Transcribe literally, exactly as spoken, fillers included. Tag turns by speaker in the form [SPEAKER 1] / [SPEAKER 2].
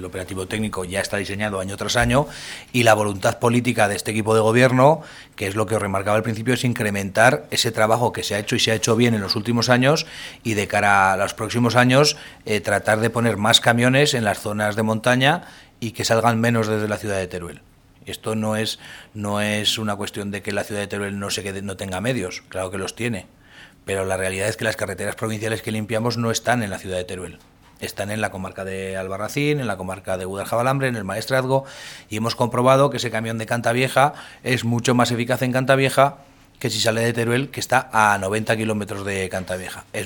[SPEAKER 1] el operativo técnico ya está diseñado año tras año, y la voluntad política de este equipo de gobierno, que es lo que os remarcaba al principio, es incrementar ese trabajo que se ha hecho y se ha hecho bien en los últimos años, y de cara a los próximos años eh, tratar de poner más camiones en las zonas de montaña y que salgan menos desde la ciudad de Teruel. Esto no es, no es una cuestión de que la ciudad de Teruel no, se quede, no tenga medios, claro que los tiene, pero la realidad es que las carreteras provinciales que limpiamos no están en la ciudad de Teruel. Están en la comarca de Albarracín, en la comarca de Guadaljabalambre, en el Maestrazgo, y hemos comprobado que ese camión de Cantavieja es mucho más eficaz en Cantavieja que si sale de Teruel, que está a noventa kilómetros de Cantavieja. Es